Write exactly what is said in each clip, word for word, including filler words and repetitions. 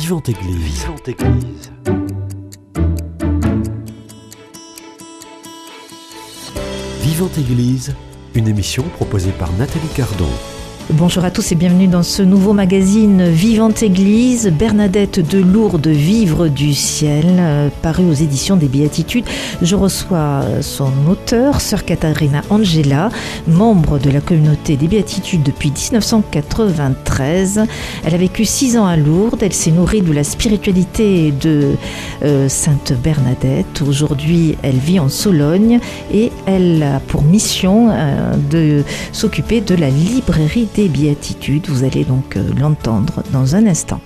Vivante Église. Vivante Église. Vivante Église, une émission proposée par Nathalie Cardon. Bonjour à tous et bienvenue dans ce nouveau magazine Vivante Église, Bernadette de Lourdes, Vivre du ciel, euh, paru aux éditions des Béatitudes. Je reçois son auteur, sœur Katharina Angela, membre de la communauté des Béatitudes depuis dix-neuf cent quatre-vingt-treize. Elle a vécu six ans à Lourdes, elle s'est nourrie de la spiritualité de euh, Sainte Bernadette. Aujourd'hui, elle vit en Sologne et elle a pour mission euh, de s'occuper de la librairie des Béatitudes. Vous allez donc l'entendre dans un instant.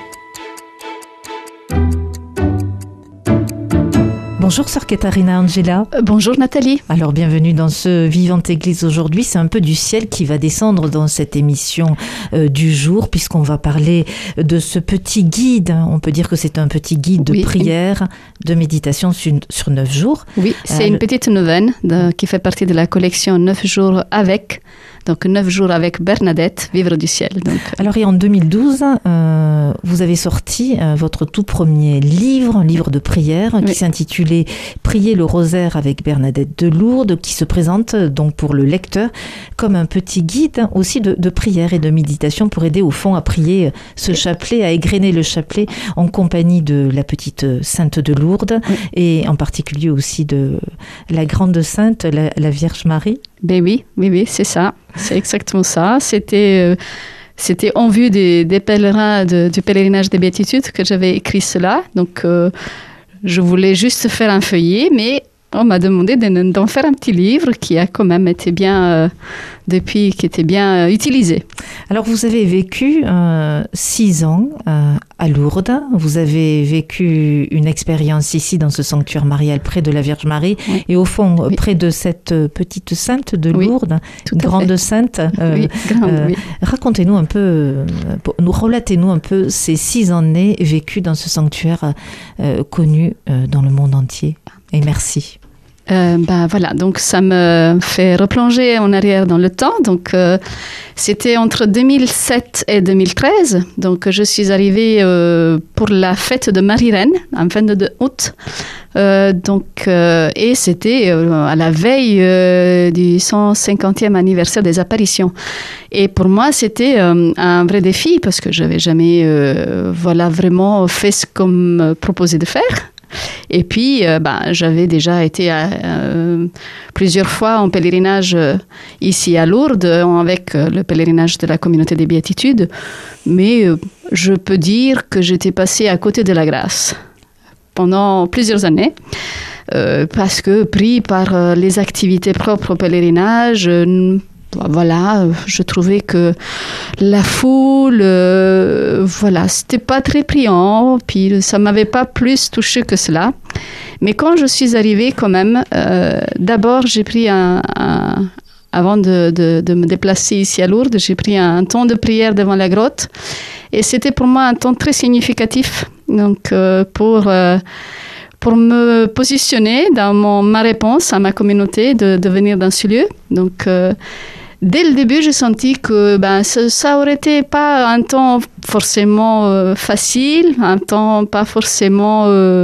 Bonjour sœur Katharina Angela. Euh, bonjour Nathalie. Alors bienvenue dans ce Vivante Église aujourd'hui. C'est un peu du ciel qui va descendre dans cette émission euh, du jour, puisqu'on va parler de ce petit guide. On peut dire que c'est un petit guide de oui. prière, de méditation sur, sur neuf jours. Oui, c'est euh, une petite neuvaine de, qui fait partie de la collection neuf jours avec. Donc, neuf jours avec Bernadette, Vivre du ciel. Donc. Alors, et en deux mille douze, euh, vous avez sorti euh, votre tout premier livre, un livre de prière, oui. qui s'intitulait « Prier le rosaire avec Bernadette de Lourdes », qui se présente donc pour le lecteur comme un petit guide aussi de, de prière et de méditation pour aider au fond à prier ce chapelet, à égrener le chapelet en compagnie de la petite Sainte de Lourdes oui. et en particulier aussi de la grande Sainte, la, la Vierge Marie. Ben oui, oui, oui, c'est ça. C'est exactement ça. C'était, euh, c'était en vue des, des pèlerins de, du pèlerinage des Béatitudes que j'avais écrit cela. Donc, euh, je voulais juste faire un feuillet, mais on m'a demandé de, d'en faire un petit livre qui a quand même été bien, euh, depuis, qui était bien euh, utilisé. Alors, vous avez vécu euh, six ans euh, à Lourdes. Vous avez vécu une expérience ici dans ce sanctuaire marial près de la Vierge Marie oui. et au fond oui. près de cette petite sainte de Lourdes, oui, grande fait. sainte. Euh, oui, grande, euh, oui. Racontez-nous un peu, euh, nous relatez-nous un peu ces six années vécues dans ce sanctuaire euh, connu euh, dans le monde entier. Et merci. Euh, ben voilà, donc ça me fait replonger en arrière dans le temps. Donc euh, c'était entre deux mille sept et deux mille treize. Donc je suis arrivée euh, pour la fête de Marie-Reine, en vingt-deux août. Euh, donc euh, et c'était euh, à la veille euh, du cent cinquantième anniversaire des apparitions. Et pour moi, c'était euh, un vrai défi parce que j'avais jamais, euh, voilà, vraiment fait ce qu'on me proposait de faire. Et puis, euh, ben, j'avais déjà été à, euh, plusieurs fois en pèlerinage euh, ici à Lourdes, avec euh, le pèlerinage de la communauté des Béatitudes. Mais euh, je peux dire que j'étais passée à côté de la grâce pendant plusieurs années. Euh, parce que pris par euh, les activités propres au pèlerinage, euh, voilà, je trouvais que la foule, euh, voilà, c'était pas très priant, puis ça m'avait pas plus touché que cela. Mais quand je suis arrivée, quand même, euh, d'abord j'ai pris un, un avant de, de, de me déplacer ici à Lourdes, j'ai pris un, un temps de prière devant la grotte, et c'était pour moi un temps très significatif. Donc euh, pour euh, pour me positionner dans mon, ma réponse à ma communauté de, de venir dans ce lieu. Donc euh, dès le début, j'ai senti que ben, ça, ça aurait été pas un temps forcément euh, facile, un temps pas forcément euh,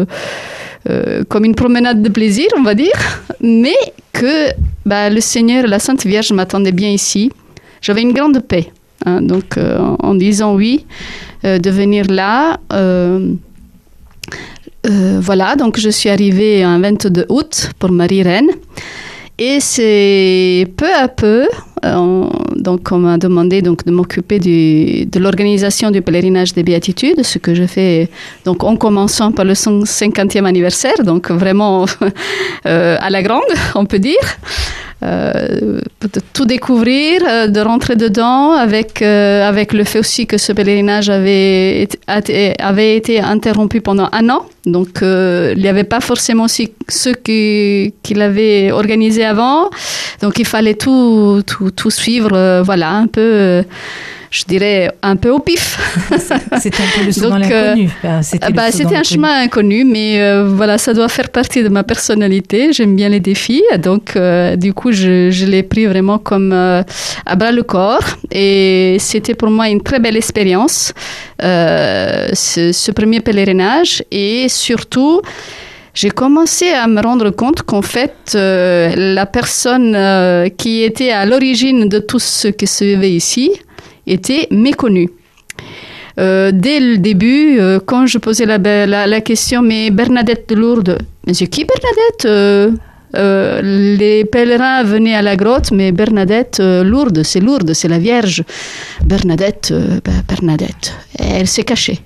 euh, comme une promenade de plaisir, on va dire, mais que ben, le Seigneur et la Sainte Vierge m'attendaient bien ici. J'avais une grande paix. Hein, donc, euh, en, en disant oui, euh, de venir là... Euh, euh, voilà, donc je suis arrivée un vingt-deux août pour Marie-Reine. Et c'est peu à peu, euh, donc on m'a demandé donc, de m'occuper du, de l'organisation du pèlerinage des Béatitudes, ce que je fais donc, en commençant par le cinquantième anniversaire, donc vraiment euh, à la grande, on peut dire. Euh, de tout découvrir, euh, de rentrer dedans avec, euh, avec le fait aussi que ce pèlerinage avait été, avait été interrompu pendant un an. Donc, euh, il n'y avait pas forcément aussi ceux qui, qui l'avaient organisé avant. Donc, il fallait tout, tout, tout suivre, euh, voilà, un peu... Euh, je dirais, un peu au pif. C'était un peu le saut dans l'inconnu. Euh, c'était bah, c'était un chemin inconnu, mais euh, voilà, ça doit faire partie de ma personnalité. J'aime bien les défis, donc euh, du coup, je, je l'ai pris vraiment comme euh, à bras le corps. Et c'était pour moi une très belle expérience, euh, ce, ce premier pèlerinage. Et surtout, j'ai commencé à me rendre compte qu'en fait, euh, la personne euh, qui était à l'origine de tout ce qui se vivait ici était méconnue. Euh, dès le début, euh, quand je posais la, la, la question, mais Bernadette de Lourdes, mais c'est qui Bernadette euh, euh, Les pèlerins venaient à la grotte, mais Bernadette, euh, Lourdes, c'est Lourdes, c'est la Vierge. Bernadette, euh, ben, Bernadette, elle s'est cachée.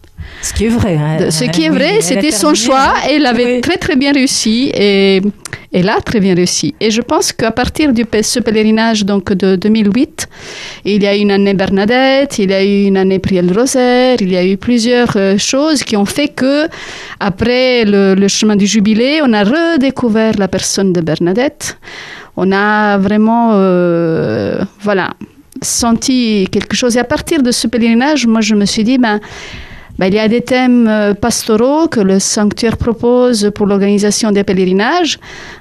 Ce qui est vrai. Hein. Ce qui est vrai, oui, c'était son choix. Et elle avait oui. très, très bien réussi. Et elle a très bien réussi. Et je pense qu'à partir de ce pèlerinage donc, de deux mille huit, il y a eu une année Bernadette, il y a eu une année Priel Rosaire, il y a eu plusieurs euh, choses qui ont fait que, après le, le chemin du jubilé, on a redécouvert la personne de Bernadette. On a vraiment, euh, voilà, senti quelque chose. Et à partir de ce pèlerinage, moi, je me suis dit, ben, Ben, il y a des thèmes pastoraux que le sanctuaire propose pour l'organisation des pèlerinages,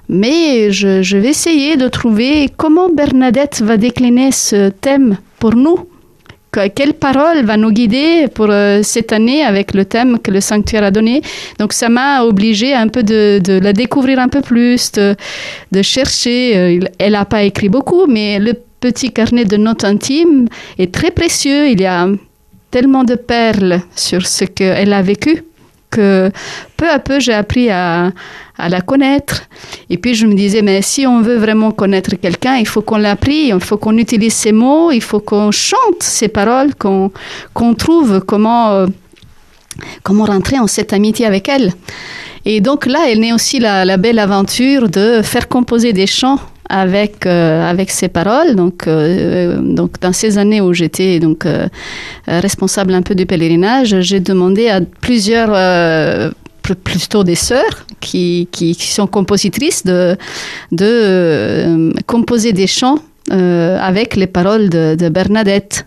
mais je, je vais essayer de trouver comment Bernadette va décliner ce thème pour nous. Quelle parole va nous guider pour euh, cette année avec le thème que le sanctuaire a donné. Donc ça m'a obligée un peu de, de la découvrir un peu plus, de, de chercher. Elle n'a pas écrit beaucoup, mais le petit carnet de notes intimes est très précieux. Il y a tellement de perles sur ce qu'elle a vécu que peu à peu, j'ai appris à, à la connaître. Et puis, je me disais, mais si on veut vraiment connaître quelqu'un, il faut qu'on l'apprie, il faut qu'on utilise ses mots, il faut qu'on chante ses paroles, qu'on, qu'on trouve comment, euh, comment rentrer en cette amitié avec elle. Et donc là, elle naît aussi la, la belle aventure de faire composer des chants avec euh, avec ses paroles. Donc euh, donc dans ces années où j'étais donc euh, responsable un peu du pèlerinage, j'ai demandé à plusieurs euh, plutôt des sœurs qui, qui qui sont compositrices de de euh, composer des chants Euh, avec les paroles de, de Bernadette.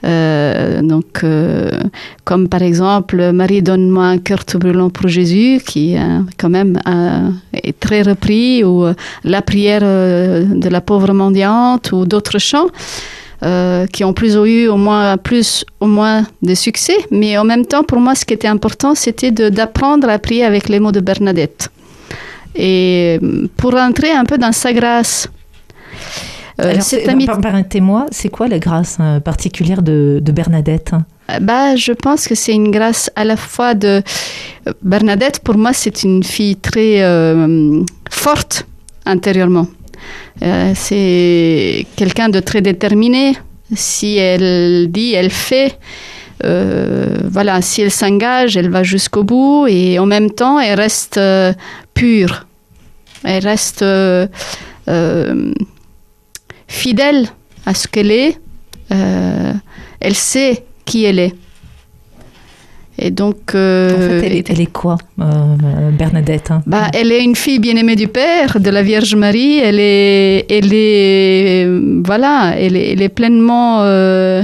Euh, donc, euh, comme par exemple, Marie, donne-moi un cœur tout brûlant pour Jésus, qui euh, quand même euh, est très repris, ou euh, la prière euh, de la pauvre mendiante, ou d'autres chants euh, qui ont plus ou eu au moins plus ou moins de succès. Mais en même temps, pour moi, ce qui était important, c'était de, d'apprendre à prier avec les mots de Bernadette. Et pour entrer un peu dans sa grâce. Euh, Alors, amie... Permettez-moi, c'est quoi la grâce euh, particulière de, de Bernadette ? Bah, je pense que c'est une grâce à la fois de... Bernadette, pour moi, c'est une fille très euh, forte intérieurement. Euh, c'est quelqu'un de très déterminé. Si elle dit, elle fait. Euh, voilà, si elle s'engage, elle va jusqu'au bout. Et en même temps, elle reste euh, pure. Elle reste... Euh, euh, fidèle à ce qu'elle est, euh, elle sait qui elle est. Et donc... Euh, en fait, elle est, elle est quoi, euh, Bernadette hein bah, elle est une fille bien-aimée du Père, de la Vierge Marie. Elle est... Elle est voilà, elle est, elle est pleinement... Euh,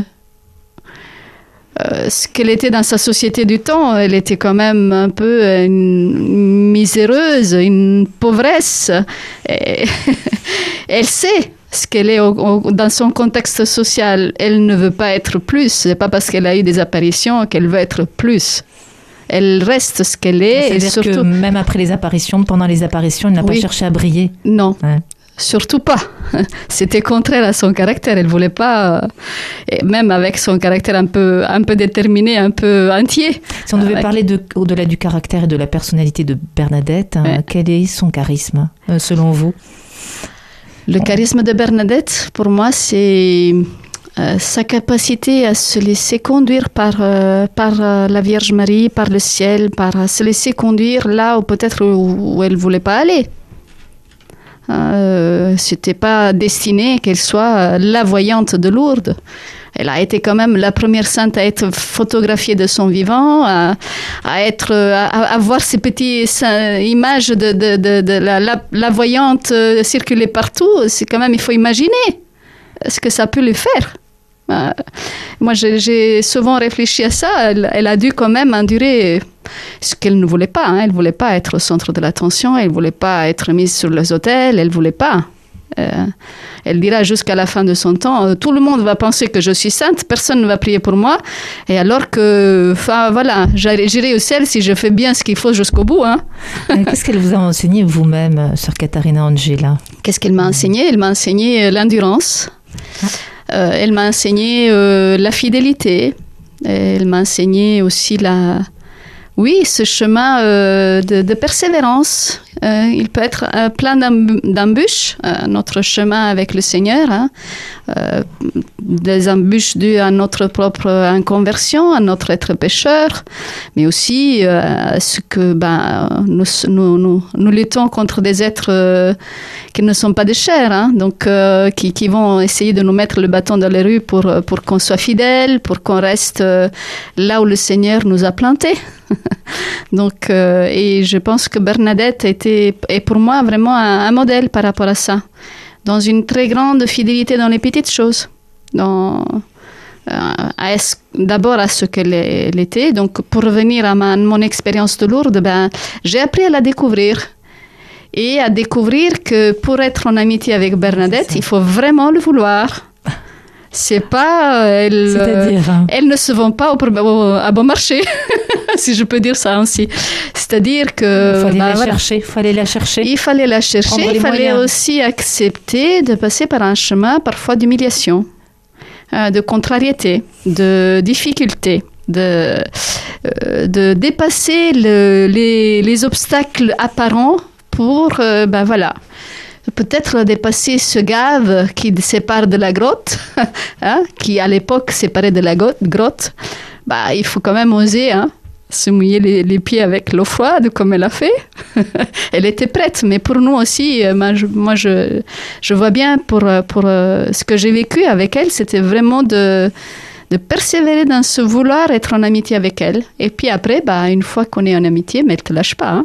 euh, ce qu'elle était dans sa société du temps. Elle était quand même un peu une miséreuse, une pauvresse. Et elle sait ce qu'elle est au, au, dans son contexte social. Elle ne veut pas être plus. Ce n'est pas parce qu'elle a eu des apparitions qu'elle veut être plus. Elle reste ce qu'elle est. C'est-à-dire surtout... que même après les apparitions, pendant les apparitions, elle n'a oui. pas cherché à briller. Non, ouais. Surtout pas. C'était contraire à son caractère. Elle ne voulait pas, et même avec son caractère un peu, un peu déterminé, un peu entier. Si on devait avec... parler de, au-delà du caractère et de la personnalité de Bernadette, ouais. hein, quel est son charisme, euh, selon vous ? Le charisme de Bernadette, pour moi, c'est euh, sa capacité à se laisser conduire par, euh, par euh, la Vierge Marie, par le ciel, par euh, se laisser conduire là où peut-être où, où elle ne voulait pas aller. Euh, c'était pas destiné qu'elle soit la voyante de Lourdes. Elle a été quand même la première sainte à être photographiée de son vivant, à, à être, à, à voir ces petites images de, de, de, de la, la, la voyante circuler partout. C'est quand même, il faut imaginer ce que ça peut lui faire. Euh, moi, j'ai, j'ai souvent réfléchi à ça. Elle, elle a dû quand même endurer ce qu'elle ne voulait pas. Hein. Elle ne voulait pas être au centre de l'attention. Elle ne voulait pas être mise sur les autels. Elle ne voulait pas. Euh, elle dira jusqu'à la fin de son temps, tout le monde va penser que je suis sainte, personne ne va prier pour moi. Et alors que, enfin voilà, j'irai au ciel si je fais bien ce qu'il faut jusqu'au bout. Hein. Qu'est-ce qu'elle vous a enseigné vous-même, sœur Catarina Angela? Qu'est-ce qu'elle m'a enseigné? Elle m'a enseigné l'endurance. Euh, elle m'a enseigné euh, la fidélité. Elle m'a enseigné aussi la... Oui, ce chemin euh, de, de persévérance, euh, il peut être euh, plein d'embûches, euh, notre chemin avec le Seigneur, hein, euh, des embûches dues à notre propre inconversion, à notre être pécheur, mais aussi euh, à ce que ben, nous, nous, nous, nous luttons contre des êtres euh, qui ne sont pas de chair, hein, donc euh, qui, qui vont essayer de nous mettre le bâton dans les rues pour, pour qu'on soit fidèles, pour qu'on reste euh, là où le Seigneur nous a plantés. Donc, euh, et je pense que Bernadette était, est pour moi vraiment un, un modèle par rapport à ça, dans une très grande fidélité dans les petites choses, dans, euh, à, d'abord à ce qu'elle elle était. Donc, pour revenir à ma, mon expérience de Lourdes, ben, j'ai appris à la découvrir et à découvrir que pour être en amitié avec Bernadette, il faut vraiment le vouloir. C'est pas, elle, C'est-à-dire, hein. elle ne se vend pas au, au, à bon marché, si je peux dire ça ainsi. C'est-à-dire que... Il fallait bah, la voilà. chercher, fallait la chercher. Il fallait la chercher, il fallait moyens. aussi accepter de passer par un chemin parfois d'humiliation, euh, de contrariété, de difficulté, de, euh, de dépasser le, les, les obstacles apparents pour, euh, ben voilà, peut-être dépasser ce gave qui sépare de la grotte, hein, qui à l'époque séparait de la grotte. Bah, il faut quand même oser hein, se mouiller les, les pieds avec l'eau froide comme elle a fait. Elle était prête, mais pour nous aussi, moi je, moi, je, je vois bien pour, pour euh, ce que j'ai vécu avec elle, c'était vraiment de, de persévérer dans ce vouloir être en amitié avec elle. Et puis après, bah, une fois qu'on est en amitié, mais elle ne te lâche pas. Hein.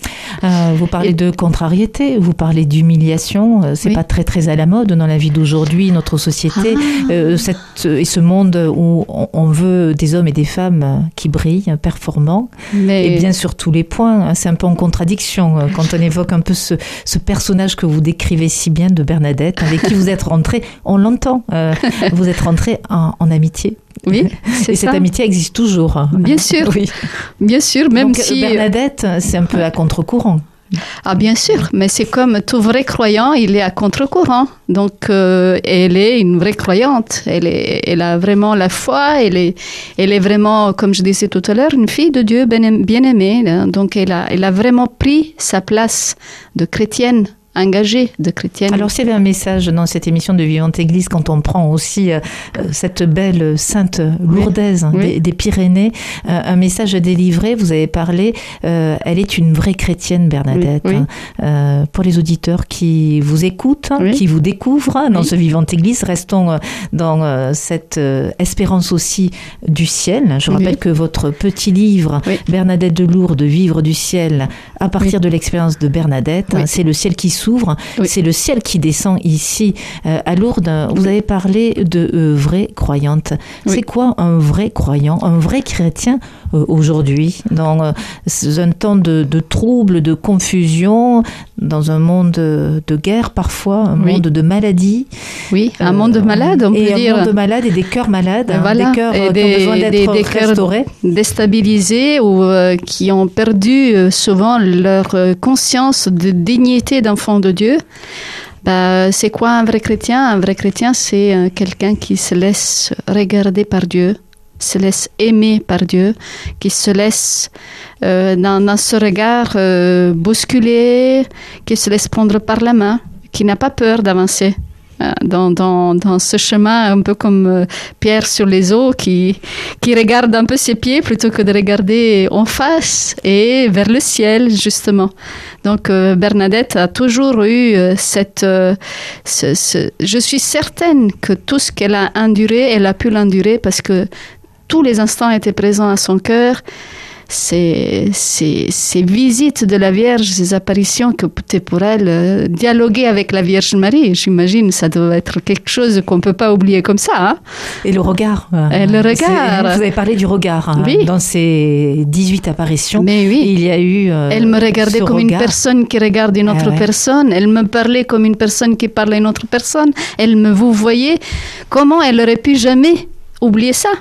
Euh, vous parlez et... de contrariété, vous parlez d'humiliation, c'est oui. pas très très à la mode dans la vie d'aujourd'hui, notre société, ah. euh, cette, et ce monde où on veut des hommes et des femmes qui brillent, performants, Mais... et bien sur tous les points, c'est un peu en contradiction quand on évoque un peu ce, ce personnage que vous décrivez si bien de Bernadette, avec qui vous êtes rentrée, on l'entend, euh, vous êtes rentrée en, en amitié. Oui, c'est et ça. cette amitié existe toujours. Bien sûr, oui. Bien sûr, même Donc, si Bernadette, c'est un peu à contre-courant. Ah bien sûr, mais c'est comme tout vrai croyant, il est à contre-courant. Donc euh, elle est une vraie croyante. Elle est, elle a vraiment la foi. Elle est, elle est vraiment, comme je disais tout à l'heure, une fille de Dieu bien-aimée. Donc elle a, elle a vraiment pris sa place de chrétienne. Engagée de chrétienne. Alors, s'il y avait un message dans cette émission de Vivante Église, quand on prend aussi euh, cette belle sainte lourdaise oui. des, des Pyrénées, euh, un message à délivrer, vous avez parlé, euh, elle est une vraie chrétienne, Bernadette. Oui, oui. Euh, pour les auditeurs qui vous écoutent, oui. qui vous découvrent dans oui. ce Vivante Église, restons dans euh, cette euh, espérance aussi du ciel. Je rappelle oui. que votre petit livre, oui. Bernadette de Lourdes, Vivre du ciel, à partir oui. de l'expérience de Bernadette, oui. c'est le ciel qui s'ouvre, oui. c'est le ciel qui descend ici euh, à Lourdes. Vous avez parlé de euh, vraies croyantes. Oui. C'est quoi un vrai croyant, un vrai chrétien euh, aujourd'hui, dans euh, un temps de, de troubles, de confusion, dans un monde de, de guerre parfois, un oui. monde de maladie. Oui, un euh, monde malade, on et peut un dire. Un monde malade et des cœurs malades, voilà. des cœurs et euh, des, qui ont besoin d'être des, des restaurés. Déstabilisés ou euh, qui ont perdu euh, souvent leur euh, conscience de dignité d'enfant de Dieu. Bah, c'est quoi un vrai chrétien? Un vrai chrétien, c'est euh, quelqu'un qui se laisse regarder par Dieu, se laisse aimer par Dieu, qui se laisse euh, dans, dans ce regard euh, bousculer, qui se laisse prendre par la main, qui n'a pas peur d'avancer. Dans, dans, dans ce chemin, un peu comme euh, Pierre sur les eaux, qui, qui regarde un peu ses pieds plutôt que de regarder en face et vers le ciel, justement. Donc, euh, Bernadette a toujours eu euh, cette... Euh, ce, ce, je suis certaine que tout ce qu'elle a enduré, elle a pu l'endurer parce que tous les instants étaient présents à son cœur. ces, ces, ces visites de la Vierge, ces apparitions que c'était pour elle euh, dialoguer avec la Vierge Marie. J'imagine ça doit être quelque chose qu'on ne peut pas oublier comme ça. Hein. Et le regard. Et le regard. Vous avez parlé du regard hein, oui. dans ces dix-huit apparitions. Mais oui. Il y a eu euh, Elle me regardait comme regard. Une personne qui regarde une autre ah ouais. personne. Elle me parlait comme une personne qui parle à une autre personne. Elle me vous voyez. Comment elle aurait pu jamais oublier ça?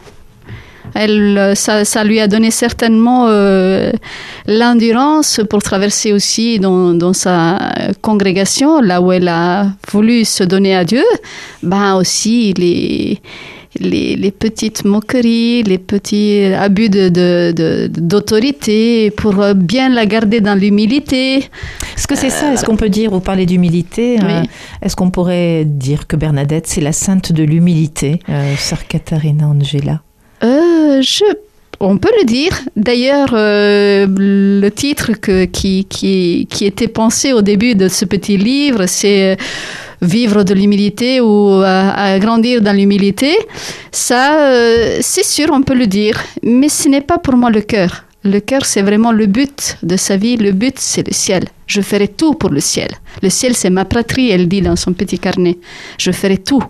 Elle, ça, ça lui a donné certainement euh, l'endurance pour traverser aussi dans, dans sa congrégation, là où elle a voulu se donner à Dieu, ben aussi les, les, les petites moqueries, les petits abus de, de, de, d'autorité pour bien la garder dans l'humilité. Est-ce que c'est euh, ça? Est-ce qu'on peut dire, vous parlez d'humilité, oui. euh, est-ce qu'on pourrait dire que Bernadette, c'est la sainte de l'humilité, euh, sœur Catarina Angela? Euh, je, on peut le dire. D'ailleurs, euh, le titre que, qui, qui, qui était pensé au début de ce petit livre, c'est Vivre de l'humilité ou à, à grandir dans l'humilité. Ça, euh, c'est sûr, on peut le dire. Mais ce n'est pas pour moi le cœur. Le cœur, c'est vraiment le but de sa vie. Le but, c'est le ciel. Je ferai tout pour le ciel. Le ciel, c'est ma patrie, elle dit dans son petit carnet. Je ferai tout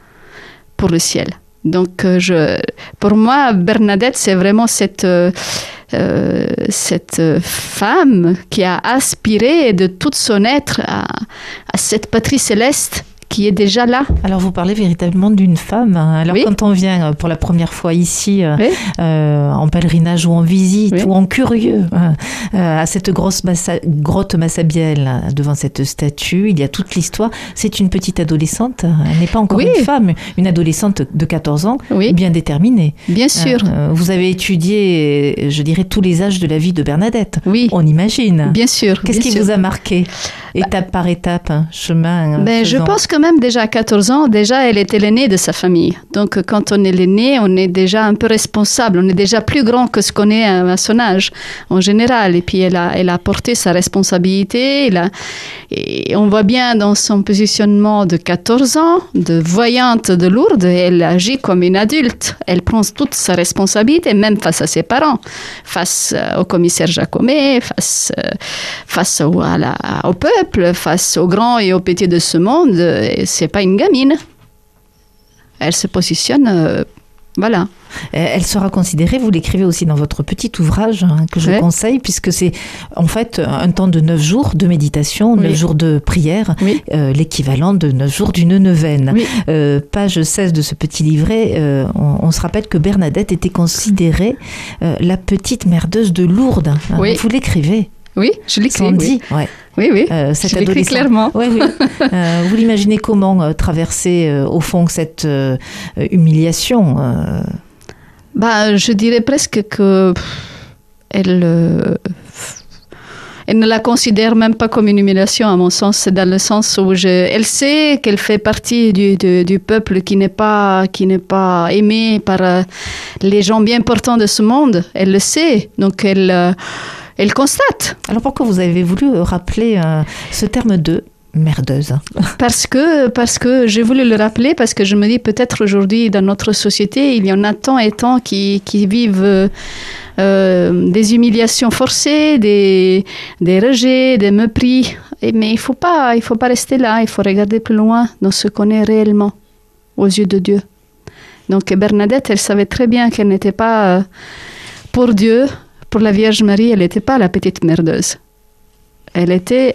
pour le ciel. Donc, euh, je, pour moi, Bernadette, c'est vraiment cette, euh, euh, cette femme qui a aspiré de tout son être à, à cette patrie céleste qui est déjà là. Alors, vous parlez véritablement d'une femme. Alors, oui. Quand on vient pour la première fois ici, oui. euh, en pèlerinage ou en visite, oui. ou en curieux, euh, à cette grosse massa, grotte Massabielle, devant cette statue, il y a toute l'histoire. C'est une petite adolescente, elle n'est pas encore oui. une femme, une adolescente de quatorze ans, oui. bien déterminée. Bien sûr. Euh, vous avez étudié, je dirais, tous les âges de la vie de Bernadette. Oui. On imagine. Bien sûr. Qu'est-ce bien qui sûr. Vous a marqué, étape bah, par étape, chemin ben, je pense que même déjà à quatorze ans, déjà, elle était l'aînée de sa famille. Donc, quand on est l'aîné, on est déjà un peu responsable. On est déjà plus grand que ce qu'on est à son âge, en général. Et puis, elle a, elle a porté sa responsabilité. Elle a, et on voit bien dans son positionnement de quatorze ans, de voyante de Lourdes, elle agit comme une adulte. Elle prend toute sa responsabilité, même face à ses parents, face au commissaire Jacomet, face, face au, à la, au peuple, face aux grands et aux petits de ce monde. C'est pas une gamine. Elle se positionne, euh, voilà. Elle sera considérée, vous l'écrivez aussi dans votre petit ouvrage hein, que je ouais. conseille, puisque c'est en fait un temps de neuf jours de méditation, neuf oui. jours de prière, oui. euh, l'équivalent de neuf jours d'une neuvaine. Oui. Euh, page seize de ce petit livret, euh, on, on se rappelle que Bernadette était considérée euh, la petite merdeuse de Lourdes. Hein, oui. Vous l'écrivez. Oui, je l'écris. On dit, oui. Ouais. Oui, oui, euh, je l'écris clairement. Oui, oui. euh, vous l'imaginez comment euh, traverser, euh, au fond, cette euh, humiliation euh... bah, je dirais presque que elle, euh, elle ne la considère même pas comme une humiliation, à mon sens. C'est dans le sens où je, elle sait qu'elle fait partie du, du, du peuple qui n'est pas, qui n'est pas aimé par euh, les gens bien portants de ce monde. Elle le sait. Donc, elle... Euh, Elle constate. Alors pourquoi vous avez voulu rappeler euh, ce terme de merdeuse? Parce que, parce que j'ai voulu le rappeler, parce que je me dis peut-être aujourd'hui dans notre société, il y en a tant et tant qui, qui vivent euh, des humiliations forcées, des, des rejets, des mépris. Et, mais il ne faut pas, il faut pas rester là, il faut regarder plus loin dans ce qu'on est réellement aux yeux de Dieu. Donc Bernadette, elle savait très bien qu'elle n'était pas euh, pour Dieu. Pour la Vierge Marie, elle n'était pas la petite merdeuse. Elle était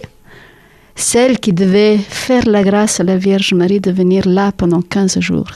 celle qui devait faire la grâce à la Vierge Marie de venir là pendant quinze jours.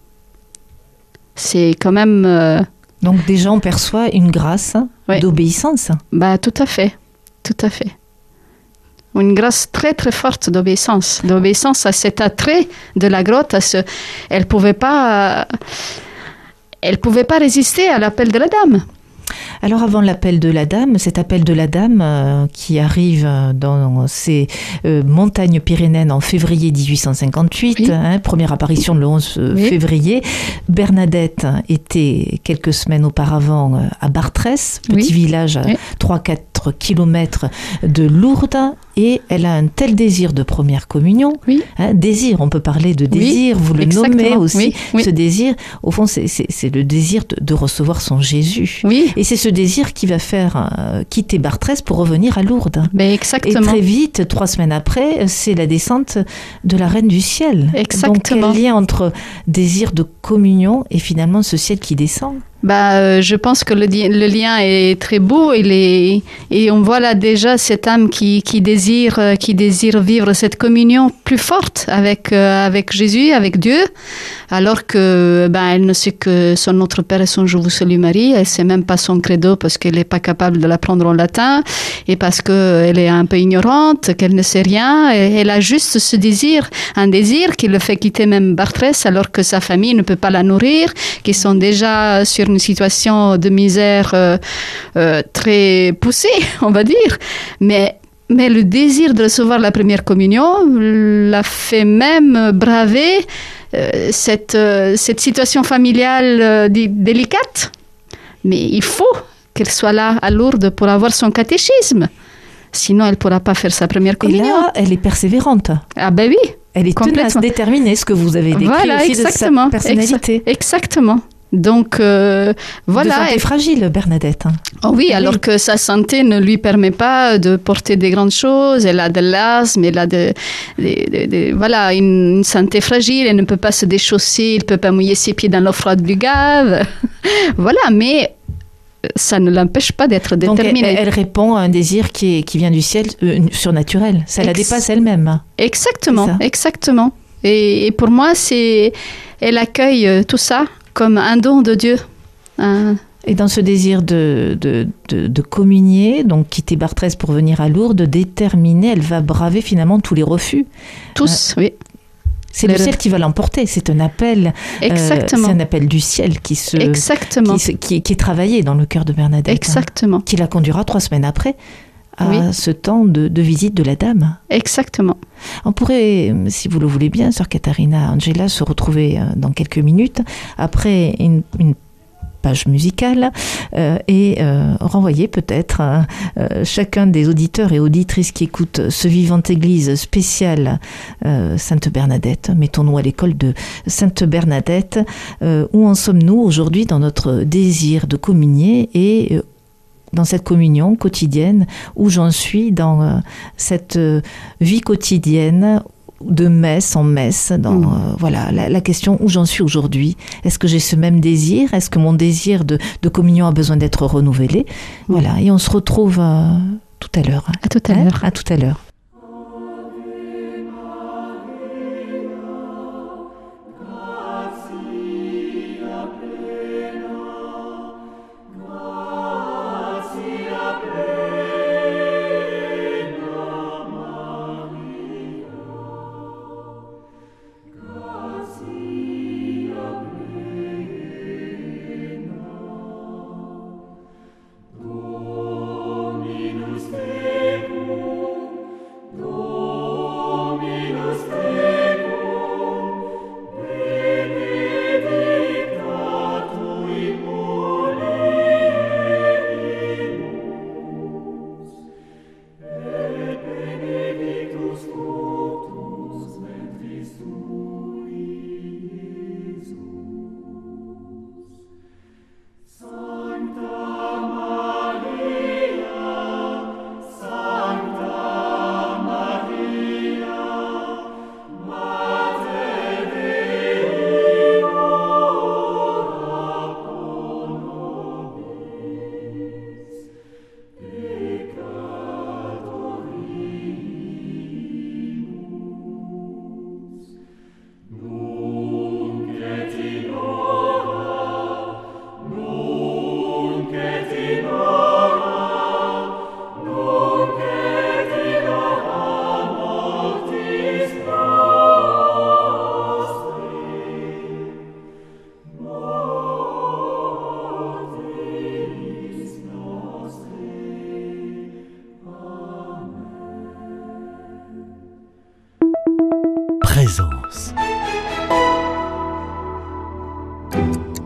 C'est quand même... Euh... Donc déjà, on perçoit une grâce oui. d'obéissance. Bah, tout à fait, tout à fait. Une grâce très très forte d'obéissance. D'obéissance à cet attrait de la grotte. À ce... Elle ne pouvait pas... Elle pouvait pas résister à l'appel de la Dame. Alors avant l'appel de la Dame, cet appel de la Dame euh, qui arrive dans ces euh, montagnes pyrénéennes en février dix-huit cent cinquante-huit, oui. hein, première apparition le onze oui. février. Bernadette était quelques semaines auparavant à Bartrès, petit oui. village à oui. trois à quatre kilomètres de Lourdes. et elle a un tel désir de première communion. Oui. Hein, désir, on peut parler de désir, oui, vous le exactement. nommez aussi. Oui, oui. Ce désir, au fond, c'est, c'est, c'est le désir de, de recevoir son Jésus. Oui. Et c'est ce désir qui va faire euh, quitter Bartrès pour revenir à Lourdes. Ben exactement. Et très vite, trois semaines après, c'est la descente de la Reine du Ciel. Exactement. Donc, quel lien entre désir de communion et finalement ce ciel qui descend? Bah, euh, je pense que le, le lien est très beau. Il est, et on voit là déjà cette âme qui, qui, désire, qui désire vivre cette communion plus forte avec, euh, avec Jésus, avec Dieu, alors que bah, elle ne sait que son Notre Père et son Je vous salue Marie. Elle ne sait même pas son credo parce qu'elle n'est pas capable de l'apprendre en latin et parce qu'elle est un peu ignorante, qu'elle ne sait rien. Et elle a juste ce désir, un désir qui le fait quitter même Bartrès alors que sa famille ne peut pas la nourrir, qu'ils sont déjà sur une situation de misère euh, euh, très poussée, on va dire. Mais, mais le désir de recevoir la première communion l'a fait même braver euh, cette, euh, cette situation familiale euh, délicate. Mais il faut qu'elle soit là à Lourdes pour avoir son catéchisme. Sinon, elle ne pourra pas faire sa première communion. Et là, elle est persévérante. Ah ben oui. Elle est tenace, déterminée, ce que vous avez décrit voilà, aussi exactement, de sa personnalité. Exa- exactement. Donc, euh, voilà. De santé et... fragile, Bernadette. Oh oui, alors oui. que sa santé ne lui permet pas de porter des grandes choses. Elle a de l'asthme, elle a de, de, de, de, voilà, une, une santé fragile. Elle ne peut pas se déchausser, elle ne peut pas mouiller ses pieds dans l'eau froide du Gave. Voilà, mais ça ne l'empêche pas d'être déterminée. Donc, elle, elle répond à un désir qui, est, qui vient du ciel, euh, surnaturel. Ça Ex- la dépasse elle-même. Exactement, exactement. Et, et pour moi, c'est, elle accueille euh, tout ça comme un don de Dieu. Un... Et dans ce désir de, de, de, de communier, donc quitter Bartrès pour venir à Lourdes, déterminée, elle va braver finalement tous les refus. Tous, euh, oui. C'est le ciel qui va l'emporter, c'est un appel. Exactement. Euh, c'est un appel du ciel qui, se, Exactement. Qui, qui, qui est travaillé dans le cœur de Bernadette. Exactement. Hein, qui la conduira trois semaines après à oui. ce temps de, de visite de la Dame. Exactement. On pourrait, si vous le voulez bien, sœur Katharina Angela, se retrouver dans quelques minutes après une, une page musicale euh, et euh, renvoyer peut-être euh, chacun des auditeurs et auditrices qui écoutent ce Vivante Église spécial euh, Sainte Bernadette. Mettons-nous à l'école de Sainte Bernadette. Euh, où en sommes-nous aujourd'hui dans notre désir de communier et euh, dans cette communion quotidienne, où j'en suis dans euh, cette euh, vie quotidienne de messe en messe, dans mmh. euh, voilà la, la question où j'en suis aujourd'hui. Est-ce que j'ai ce même désir? Est-ce que mon désir de, de communion a besoin d'être renouvelé? mmh. Voilà, et on se retrouve euh, tout à l'heure. À tout à hein l'heure. À tout à l'heure. Présence.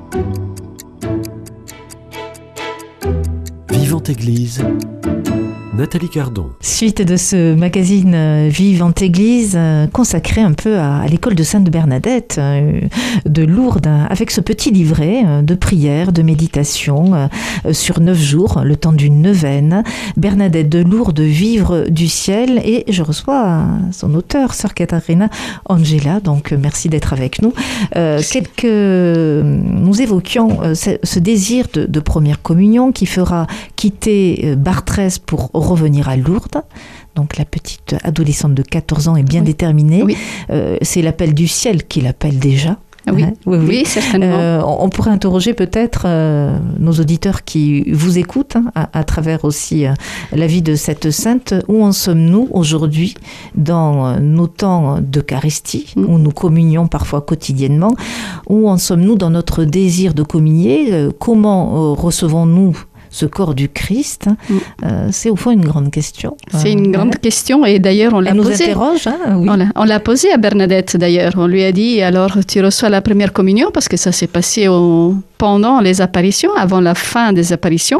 Vivante Église, Nathalie Cardon. Suite de ce magazine euh, Vivante Église euh, consacré un peu à, à l'école de Sainte Bernadette euh, de Lourdes, avec ce petit livret euh, de prières, de méditation euh, sur neuf jours, le temps d'une neuvaine. Bernadette de Lourdes, Vivre du ciel, et je reçois euh, son auteur, sœur Katharina Angela, donc euh, merci d'être avec nous. Euh, quelques, nous évoquions euh, ce, ce désir de, de première communion qui fera quitter euh, Bartrès pour revenir à Lourdes. Donc la petite adolescente de quatorze ans est bien oui. déterminée. Oui. Euh, c'est l'appel du ciel qui l'appelle déjà. Oui, hein oui, oui. oui, certainement. Euh, on pourrait interroger peut-être euh, nos auditeurs qui vous écoutent hein, à, à travers aussi euh, la vie de cette sainte. Où en sommes-nous aujourd'hui dans nos temps d'Eucharistie, mm. où nous communions parfois quotidiennement? Où en sommes-nous dans notre désir de communier? euh, Comment euh, recevons-nous ce corps du Christ? mm. euh, C'est au fond une grande question. C'est une grande euh, question, et d'ailleurs on l'a Elle nous posée. interroge, hein, oui. On l'a, on l'a posé à Bernadette d'ailleurs. On lui a dit, alors tu reçois la première communion, parce que ça s'est passé au, pendant les apparitions, avant la fin des apparitions.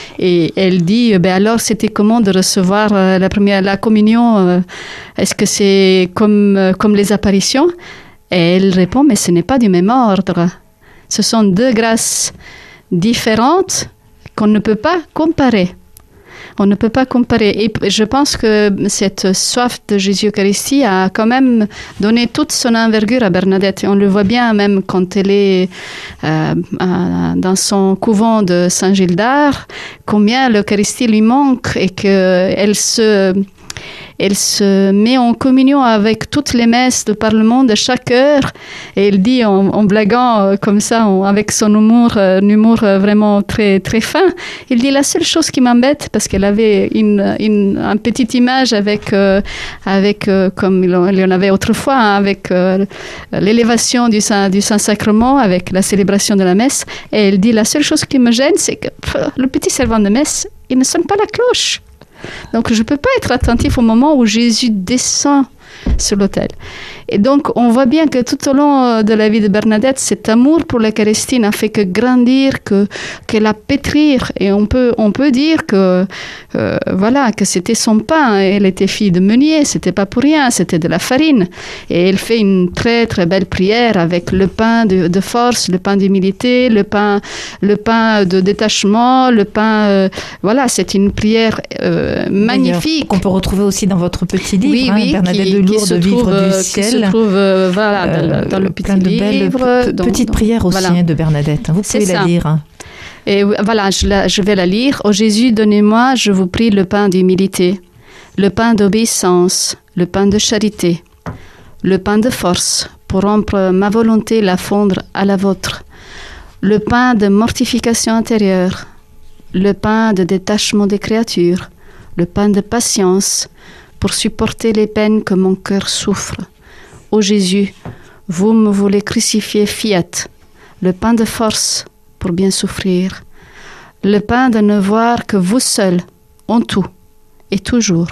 Et elle dit, ben alors c'était comment de recevoir la première la communion? Est-ce que c'est comme, comme les apparitions? Et elle répond, mais ce n'est pas du même ordre. Ce sont deux grâces différentes qu'on ne peut pas comparer. On ne peut pas comparer. Et je pense que cette soif de Jésus-Eucharistie a quand même donné toute son envergure à Bernadette. Et on le voit bien même quand elle est euh, dans son couvent de Saint-Gildard, combien l'Eucharistie lui manque et qu'elle se... Elle se met en communion avec toutes les messes de par le monde de chaque heure, et elle dit en, en blaguant euh, comme ça, en, avec son humour, euh, un humour euh, vraiment très, très fin, elle dit la seule chose qui m'embête, parce qu'elle avait une, une, une petite image avec, euh, avec euh, comme il y en avait autrefois, hein, avec euh, l'élévation du Saint, du Saint-Sacrement, avec la célébration de la messe, et elle dit la seule chose qui me gêne, c'est que pff, le petit servant de messe, il ne sonne pas la cloche. Donc, je ne peux pas être attentif au moment où Jésus descend sur l'autel. Et donc, on voit bien que tout au long de la vie de Bernadette, cet amour pour l'Eucharistie n'a fait que grandir, que, que la pétrir. Et on peut, on peut dire que, euh, voilà, que c'était son pain. Elle était fille de meunier, c'était pas pour rien, c'était de la farine. Et elle fait une très, très belle prière avec le pain de, de force, le pain d'humilité, le pain, le pain de détachement, le pain... Euh, voilà, c'est une prière euh, magnifique. Qu'on peut retrouver aussi dans votre petit livre, oui, hein, oui, Bernadette qui, de Lourdes, qui Vivre trouve, du ciel. Qui se trouve euh, voilà, dans, le, dans le petit plein de belles livre. P- petites donc, prières aussi voilà. hein, de Bernadette. Vous pouvez c'est la ça. lire. Hein. Et voilà, je, la, je vais la lire. Ô Jésus, donnez-moi, je vous prie, le pain d'humilité, le pain d'obéissance, le pain de charité, le pain de force, pour rompre ma volonté, la fondre à la vôtre, le pain de mortification intérieure, le pain de détachement des créatures, le pain de patience, pour supporter les peines que mon cœur souffre. Ô Jésus, vous me voulez crucifier fiat, le pain de force pour bien souffrir, le pain de ne voir que vous seul, en tout et toujours.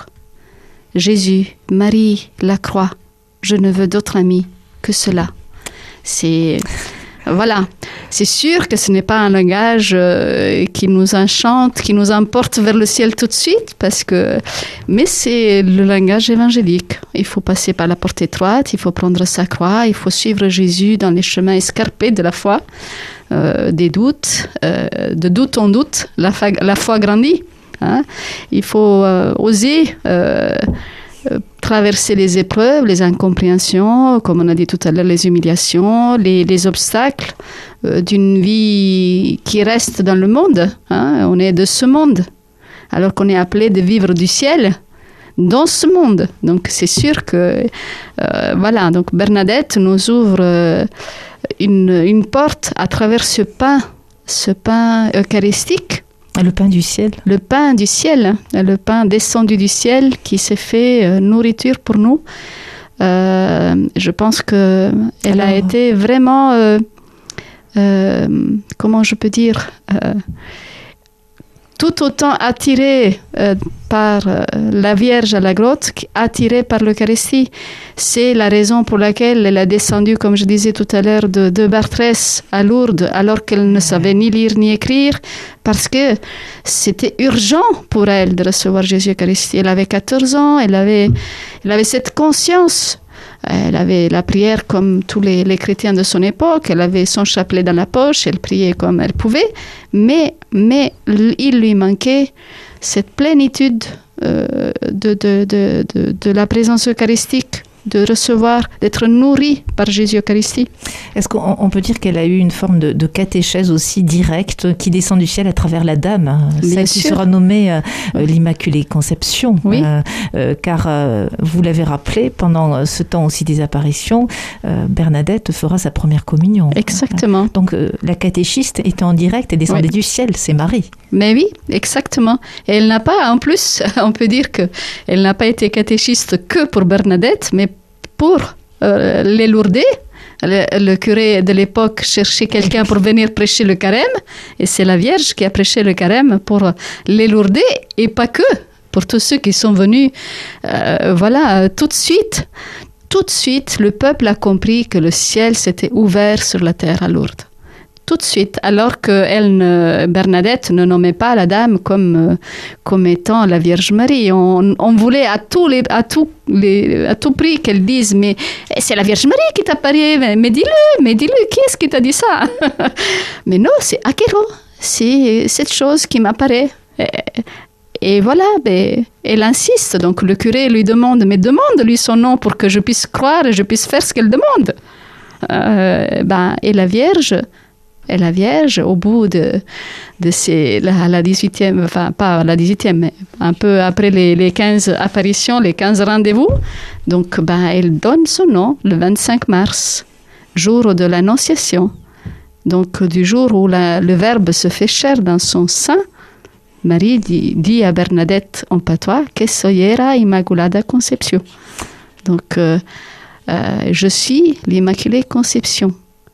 Jésus, Marie, la croix, je ne veux d'autre ami que cela. C'est... Voilà, c'est sûr que ce n'est pas un langage euh, qui nous enchante, qui nous emporte vers le ciel tout de suite, parce que, mais c'est le langage évangélique. Il faut passer par la porte étroite, il faut prendre sa croix, il faut suivre Jésus dans les chemins escarpés de la foi, euh, des doutes, euh, de doute en doute, la, fa- la foi grandit. Hein. Il faut euh, oser... Euh, traverser les épreuves, les incompréhensions, comme on a dit tout à l'heure, les humiliations, les, les obstacles euh, d'une vie qui reste dans le monde. Hein. On est de ce monde, alors qu'on est appelé de vivre du ciel dans ce monde. Donc c'est sûr que, euh, voilà, donc Bernadette nous ouvre euh, une, une porte à travers ce pain, ce pain eucharistique. Le pain du ciel. Le pain du ciel, le pain descendu du ciel qui s'est fait euh, nourriture pour nous. Euh, je pense qu'elle Alors... a été vraiment, euh, euh, comment je peux dire, euh, tout autant attiré euh, par euh, la Vierge à la grotte, attiré par l'Eucharistie. C'est la raison pour laquelle elle a descendu, comme je disais tout à l'heure, de, de Bartrès à Lourdes, alors qu'elle ne savait ni lire ni écrire, parce que c'était urgent pour elle de recevoir Jésus Eucharistie. Elle avait quatorze ans, elle avait, elle avait cette conscience. Elle avait la prière comme tous les, les chrétiens de son époque, elle avait son chapelet dans la poche, elle priait comme elle pouvait, mais, mais il lui manquait cette plénitude euh, de, de, de, de, de la présence eucharistique, de recevoir, d'être nourrie par Jésus Eucharistie. Est-ce qu'on on peut dire qu'elle a eu une forme de, de catéchèse aussi directe qui descend du ciel à travers la Dame, celle qui sera nommée euh, l'Immaculée Conception, oui. euh, euh, car euh, vous l'avez rappelé, pendant ce temps aussi des apparitions, euh, Bernadette fera sa première communion. Exactement. Donc euh, la catéchiste était en direct et descendait oui. du ciel, c'est Marie. Mais oui, exactement. Et elle n'a pas, en plus, on peut dire qu'elle n'a pas été catéchiste que pour Bernadette, mais pour euh, les Lourdais. Le, le curé de l'époque cherchait quelqu'un pour venir prêcher le carême, et c'est la Vierge qui a prêché le carême pour les Lourdais, et pas que, pour tous ceux qui sont venus. Euh, voilà, tout de suite, tout de suite, le peuple a compris que le ciel s'était ouvert sur la terre à Lourdes. Tout de suite, alors que elle ne, Bernadette ne nommait pas la Dame comme, comme étant la Vierge Marie. On, on voulait à tout, les, à, tout les, à tout prix qu'elle dise, mais c'est la Vierge Marie qui t'a parlé, mais, mais dis-le, mais dis-le, qui est-ce qui t'a dit ça? Mais non, c'est Akero, c'est cette chose qui m'apparaît. Et, et voilà, ben, elle insiste, donc le curé lui demande, mais demande-lui son nom pour que je puisse croire et je puisse faire ce qu'elle demande. Euh, ben, et la Vierge... Et la Vierge, au bout de, de ces, la, la dix-huitième, enfin pas la dix-huitième, mais un peu après les, les quinze apparitions, les quinze rendez-vous, donc ben, elle donne son nom le vingt-cinq mars, jour de l'Annonciation. Donc du jour où la, le Verbe se fait chair dans son sein, Marie dit, dit à Bernadette en patois que soyera Immaculada Conception. Donc euh, euh, je suis l'Immaculée Conception.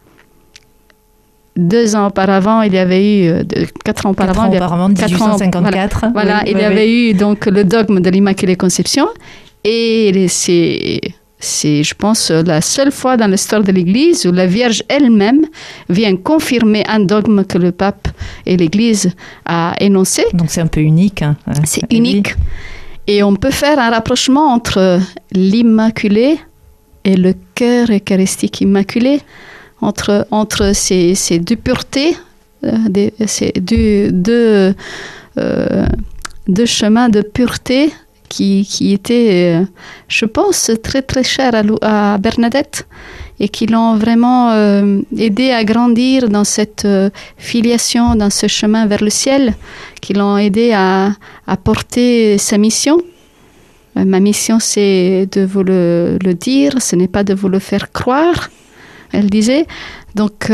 Deux ans auparavant, il y avait eu, quatre ans auparavant, quatre ans auparavant, dix-huit cent cinquante-quatre. Voilà, voilà oui, il oui, y avait oui. eu donc le dogme de l'Immaculée Conception, et c'est, c'est, je pense, la seule fois dans l'histoire de l'Église où la Vierge elle-même vient confirmer un dogme que le pape et l'Église a énoncé. Donc c'est un peu unique. Hein. C'est et unique, oui. Et on peut faire un rapprochement entre l'Immaculée et le cœur eucharistique immaculé. Entre, entre ces, ces deux puretés, euh, des, ces deux, deux, euh, deux chemins de pureté qui, qui étaient, euh, je pense, très très chers à, à Bernadette et qui l'ont vraiment euh, aidé à grandir dans cette euh, filiation, dans ce chemin vers le ciel, qui l'ont aidé à, à porter sa mission. Euh, ma mission, c'est de vous le, le dire, ce n'est pas de vous le faire croire. Elle disait, donc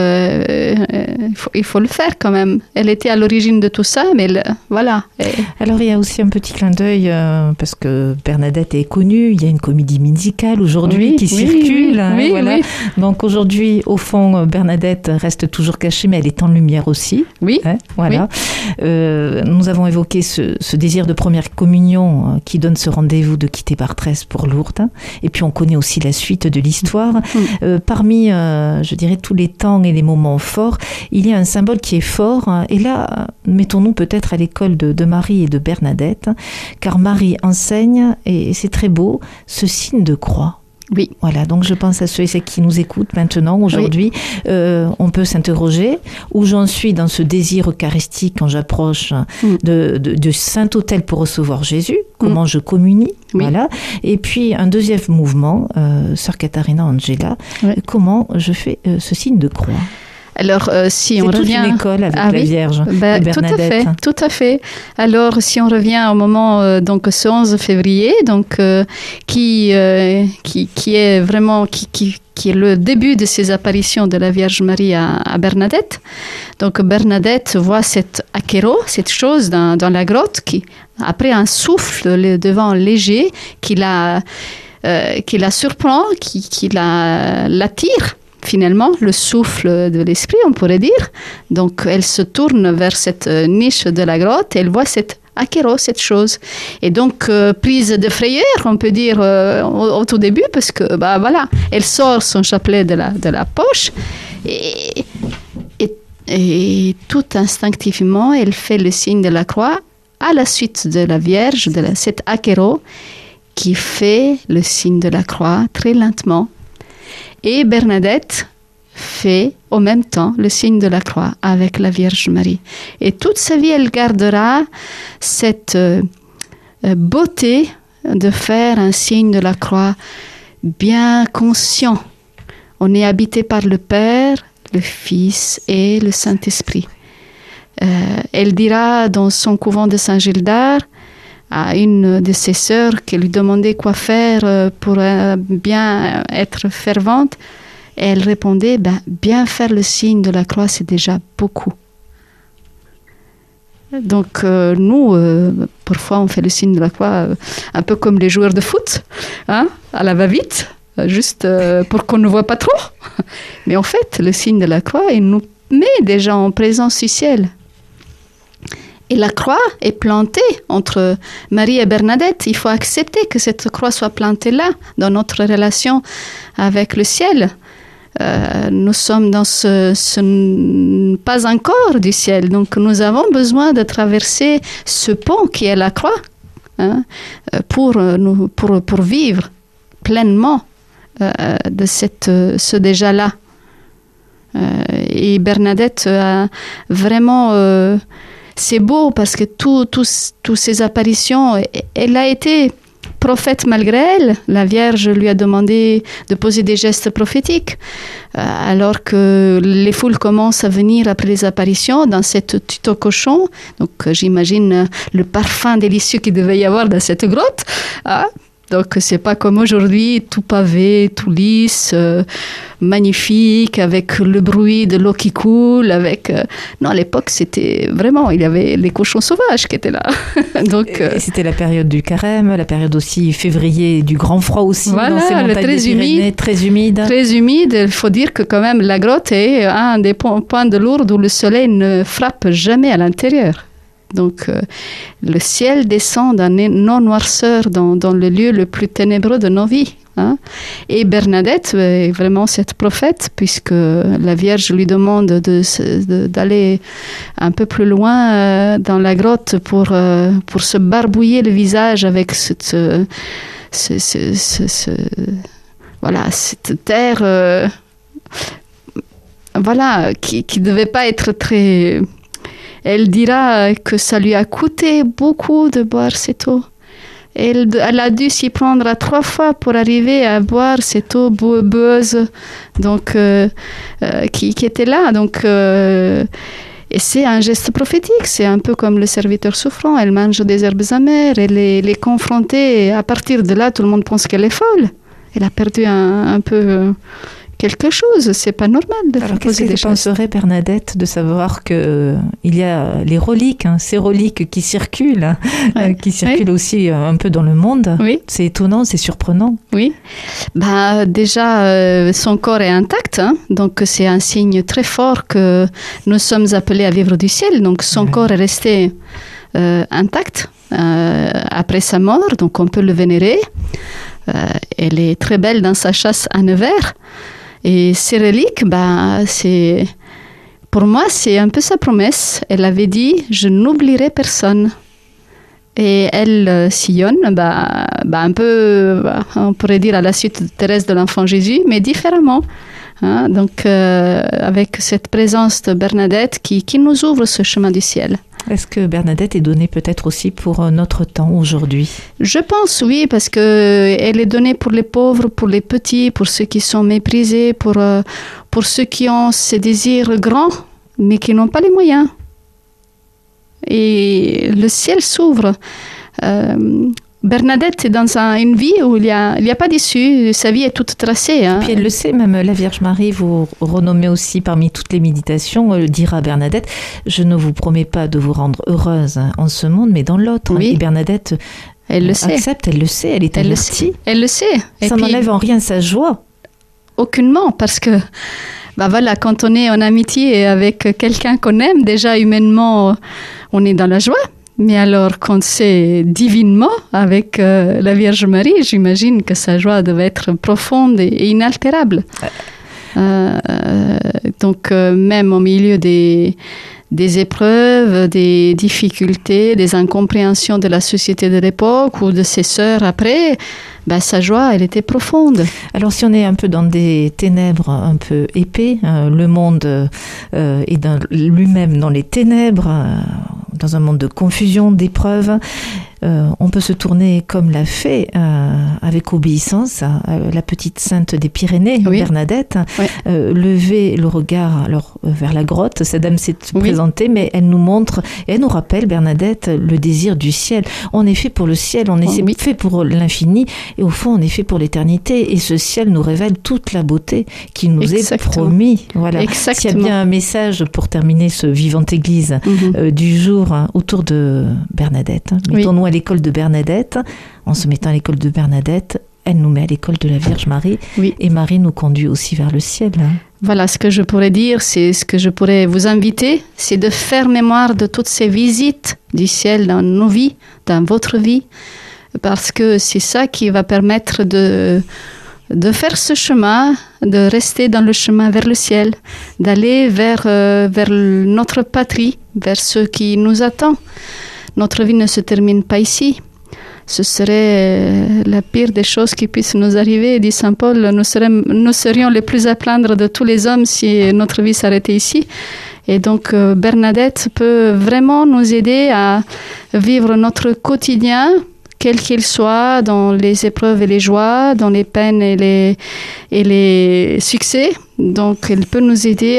euh, il, faut, il faut le faire quand même. Elle était à l'origine de tout ça, mais le, voilà. Et... Alors il y a aussi un petit clin d'œil, euh, parce que Bernadette est connue, il y a une comédie musicale aujourd'hui oui, qui oui, circule. Oui, hein, oui, voilà. oui. Donc aujourd'hui, au fond, Bernadette reste toujours cachée, mais elle est en lumière aussi. Oui. Hein, voilà. Oui. Euh, nous avons évoqué ce, ce désir de première communion euh, qui donne ce rendez-vous de quitter Bartrès pour Lourdes. Et puis on connaît aussi la suite de l'histoire. Mm. Euh, parmi, euh, je dirais, tous les temps et les moments forts, il y a un symbole qui est fort. Et là, mettons-nous peut-être à l'école de, de Marie et de Bernadette, car Marie enseigne, et c'est très beau, ce signe de croix. Oui. Voilà, donc je pense à ceux et celles qui nous écoutent maintenant, aujourd'hui. Oui. Euh, on peut s'interroger où j'en suis dans ce désir eucharistique quand j'approche mm. de, de, de Saint-Autel pour recevoir Jésus, comment mm. je communie. Oui. Voilà. Et puis un deuxième mouvement, euh, Sœur Katharina Angela, oui. comment je fais euh, ce signe de croix. Alors, euh, si c'est on toute revient... une école avec ah, la oui. Vierge ben, et Bernadette. Tout à fait, tout à fait. Alors, si on revient au moment, euh, donc ce onze février, donc, euh, qui, euh, qui, qui est vraiment... Qui, qui, qui est le début de ces apparitions de la Vierge Marie à, à Bernadette. Donc, Bernadette voit cette akero, cette chose dans, dans la grotte, qui, après un souffle le, de vent léger, qui la, euh, qui la surprend, qui, qui la, l'attire. finalement le souffle de l'esprit, on pourrait dire. Donc elle se tourne vers cette niche de la grotte et elle voit cette akero, cette chose. Et donc euh, prise de frayeur, on peut dire euh, au, au tout début, parce que bah voilà, elle sort son chapelet de la de la poche et, et et tout instinctivement, elle fait le signe de la croix à la suite de la Vierge, de la, cette akero qui fait le signe de la croix très lentement. Et Bernadette fait au même temps le signe de la croix avec la Vierge Marie. Et toute sa vie, elle gardera cette euh, beauté de faire un signe de la croix bien conscient. On est habité par le Père, le Fils et le Saint-Esprit. Euh, elle dira dans son couvent de Saint-Gildard à une de ses sœurs qui lui demandait quoi faire pour euh, bien être fervente. Et elle répondait, ben, bien faire le signe de la croix, c'est déjà beaucoup. Donc euh, nous, euh, parfois on fait le signe de la croix euh, un peu comme les joueurs de foot, hein, à la va-vite, juste euh, pour qu'on ne voit pas trop. Mais en fait, le signe de la croix, il nous met déjà en présence du ciel. Et la croix est plantée entre Marie et Bernadette. Il faut accepter que cette croix soit plantée là, dans notre relation avec le ciel. Euh, nous sommes dans ce, ce pas encore du ciel. Donc nous avons besoin de traverser ce pont qui est la croix, hein, pour, nous, pour, pour vivre pleinement euh, de cette, ce déjà-là. Euh, et Bernadette a vraiment... Euh, c'est beau parce que toutes tout ces apparitions, elle a été prophète malgré elle. La Vierge lui a demandé de poser des gestes prophétiques. Euh, alors que les foules commencent à venir après les apparitions dans cette tuto cochon. Donc euh, j'imagine le parfum délicieux qu'il devait y avoir dans cette grotte. Hein? Donc c'est pas comme aujourd'hui, tout pavé, tout lisse, euh, magnifique, avec le bruit de l'eau qui coule, avec... Euh... Non, à l'époque, c'était vraiment... Il y avait les cochons sauvages qui étaient là. Donc, euh... et c'était la période du carême, la période aussi février, du grand froid aussi, voilà, dans ces montagnes très des Pyrénées, humide, très humide. Très humide. Il faut dire que quand même, la grotte est un des points de Lourdes où le soleil ne frappe jamais à l'intérieur. Donc, euh, le ciel descend dans une non-noirceur dans, dans le lieu le plus ténébreux de nos vies. Hein. Et Bernadette est vraiment cette prophète, puisque la Vierge lui demande de, de, d'aller un peu plus loin euh, dans la grotte pour, euh, pour se barbouiller le visage avec cette, ce, ce, ce, ce, ce, voilà, cette terre euh, voilà, qui ne devait pas être très... Elle dira que ça lui a coûté beaucoup de boire cette eau. Elle, elle a dû s'y prendre à trois fois pour arriver à boire cette eau boueuse donc, euh, euh, qui, qui était là. Donc, euh, et c'est un geste prophétique. C'est un peu comme le serviteur souffrant. Elle mange des herbes amères. Elle est, elle est confrontée. Et à partir de là, tout le monde pense qu'elle est folle. Elle a perdu un, un peu... Euh, quelque chose, c'est pas normal de Alors, faire poser des choses. Alors, qu'est-ce que penserait Bernadette de savoir que euh, il y a les reliques, hein, ces reliques qui circulent, hein, ouais. euh, qui circulent oui. aussi euh, un peu dans le monde. Oui. C'est étonnant, c'est surprenant. Oui. Bah déjà, euh, son corps est intact, hein, donc c'est un signe très fort que nous sommes appelés à vivre du ciel. Donc son ouais. corps est resté euh, intact euh, après sa mort, donc on peut le vénérer. Euh, elle est très belle dans sa chasse à Nevers. Et ces reliques, bah, c'est, pour moi, c'est un peu sa promesse. Elle avait dit « Je n'oublierai personne ». Et elle euh, sillonne, bah, bah, un peu, bah, on pourrait dire à la suite de Thérèse de l'Enfant Jésus, mais différemment. Hein, donc, euh, avec cette présence de Bernadette qui, qui nous ouvre ce chemin du ciel. Est-ce que Bernadette est donnée peut-être aussi pour notre temps aujourd'hui ? Je pense oui, parce qu'elle est donnée pour les pauvres, pour les petits, pour ceux qui sont méprisés, pour, euh, pour ceux qui ont ces désirs grands, mais qui n'ont pas les moyens. Et le ciel s'ouvre. Euh, Bernadette est dans un, une vie où il n'y a, il a pas d'issue, sa vie est toute tracée. Hein. Et puis elle le sait, même la Vierge Marie, vous renommez aussi parmi toutes les méditations, euh, dira à Bernadette, je ne vous promets pas de vous rendre heureuse en ce monde, mais dans l'autre. Oui. Et Bernadette elle le sait. accepte, elle le sait, elle est elle avertie. Le elle le sait. Et ça puis, n'enlève en rien sa joie. aucunement, parce que bah voilà, quand on est en amitié avec quelqu'un qu'on aime, déjà humainement, on est dans la joie. Mais alors, quand c'est divinement avec euh, la Vierge Marie, j'imagine que sa joie devait être profonde et, et inaltérable. Euh, euh, donc, euh, même au milieu des, des épreuves, des difficultés, des incompréhensions de la société de l'époque ou de ses sœurs après, bah, sa joie, elle était profonde. Alors, si on est un peu dans des ténèbres un peu épais, euh, le monde euh, est dans, lui-même dans les ténèbres, euh, dans un monde de confusion, d'épreuves, euh, on peut se tourner comme l'a fait euh, avec obéissance euh, la petite sainte des Pyrénées, oui. Bernadette, oui. euh, lever le regard alors, vers la grotte. Cette dame s'est oui. présentée, mais elle nous montre, et elle nous rappelle, Bernadette, le désir du ciel. On est fait pour le ciel, on est oui. fait pour l'infini, et au fond, on est fait pour l'éternité. Et ce ciel nous révèle toute la beauté qui nous Exactement. est promis. Voilà. S'il y a bien un message pour terminer ce Vivante Église mm-hmm. euh, du jour hein, autour de Bernadette. Mettons-nous oui. à l'école de Bernadette. En se mettant à l'école de Bernadette, elle nous met à l'école de la Vierge Marie. Oui. Et Marie nous conduit aussi vers le ciel. Hein. Voilà, ce que je pourrais dire, c'est ce que je pourrais vous inviter, c'est de faire mémoire de toutes ces visites du ciel dans nos vies, dans votre vie, parce que c'est ça qui va permettre de, de faire ce chemin, de rester dans le chemin vers le ciel, d'aller vers, euh, vers notre patrie, vers ce qui nous attend. Notre vie ne se termine pas ici. Ce serait la pire des choses qui puissent nous arriver, dit Saint Paul. Nous, serions, nous serions les plus à plaindre de tous les hommes si notre vie s'arrêtait ici. Et donc, euh, Bernadette peut vraiment nous aider à vivre notre quotidien, quel qu'il soit, dans les épreuves et les joies, dans les peines et les, et les succès. Donc, elle peut nous aider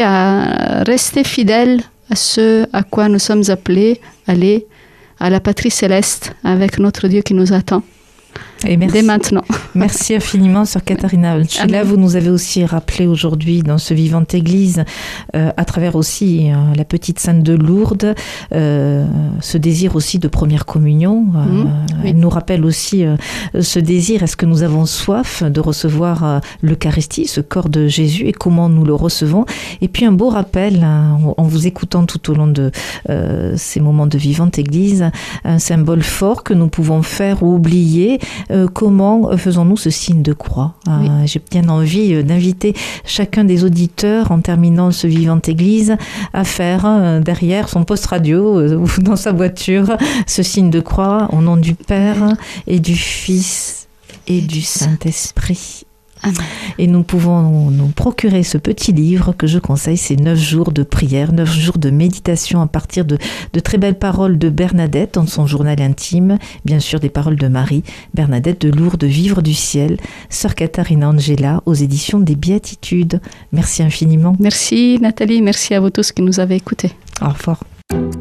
à rester fidèles à ce à quoi nous sommes appelés, aller à la patrie céleste avec notre Dieu qui nous attend. Et merci. Dès maintenant. Merci infiniment, Sœur Katharina Olchila. Vous nous avez aussi rappelé aujourd'hui dans ce Vivante Église, euh, à travers aussi euh, la petite Sainte de Lourdes, euh, ce désir aussi de première communion. Euh, mmh, oui. Elle nous rappelle aussi euh, ce désir, est-ce que nous avons soif de recevoir euh, l'Eucharistie, ce corps de Jésus, et comment nous le recevons. Et puis un beau rappel, hein, en vous écoutant tout au long de euh, ces moments de Vivante Église, un symbole fort que nous pouvons faire ou oublier. Euh, comment faisons-nous ce signe de croix? Oui. euh, J'ai bien envie euh, d'inviter chacun des auditeurs, en terminant ce Vivante Église, à faire euh, derrière son poste radio euh, ou dans sa voiture ce signe de croix au nom du Père et du Fils et du Saint-Esprit. Amen. Et nous pouvons nous, nous procurer ce petit livre que je conseille, c'est neuf jours de prière, neuf jours de méditation à partir de, de très belles paroles de Bernadette dans son journal intime, bien sûr des paroles de Marie, Bernadette de Lourdes, Vivre du ciel, Sœur Katharina Angela aux éditions des Béatitudes. Merci infiniment. Merci Nathalie, merci à vous tous qui nous avez écoutés. Au revoir.